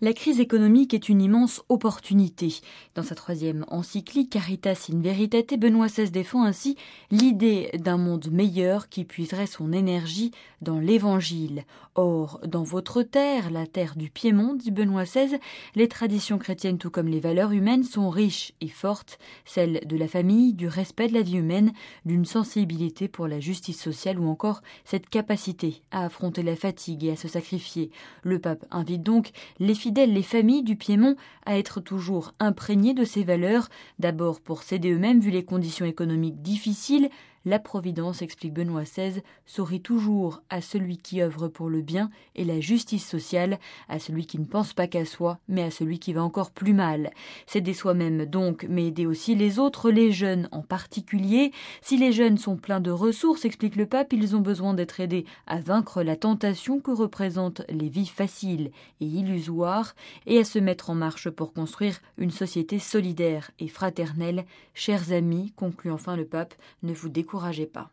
La crise économique est une immense opportunité. Dans sa troisième encyclique Caritas in Veritate, Benoît XVI défend ainsi l'idée d'un monde meilleur qui puiserait son énergie dans l'Évangile. Or, dans votre terre, la terre du Piémont, dit Benoît XVI, les traditions chrétiennes tout comme les valeurs humaines sont riches et fortes, celles de la famille, du respect de la vie humaine, d'une sensibilité pour la justice sociale ou encore cette capacité à affronter la fatigue et à se sacrifier. Le pape invite donc les fidèles, les familles du Piémont à être toujours imprégnés de ces valeurs, d'abord pour s'aider eux-mêmes vu les conditions économiques difficiles. La Providence, explique Benoît XVI, sourit toujours à celui qui œuvre pour le bien et la justice sociale, à celui qui ne pense pas qu'à soi, mais à celui qui va encore plus mal. S'aider soi-même donc, mais aider aussi les autres, les jeunes en particulier. Si les jeunes sont pleins de ressources, explique le pape, ils ont besoin d'être aidés à vaincre la tentation que représentent les vies faciles et illusoires et à se mettre en marche pour construire une société solidaire et fraternelle. Chers amis, conclut enfin le pape, ne vous découragez pas.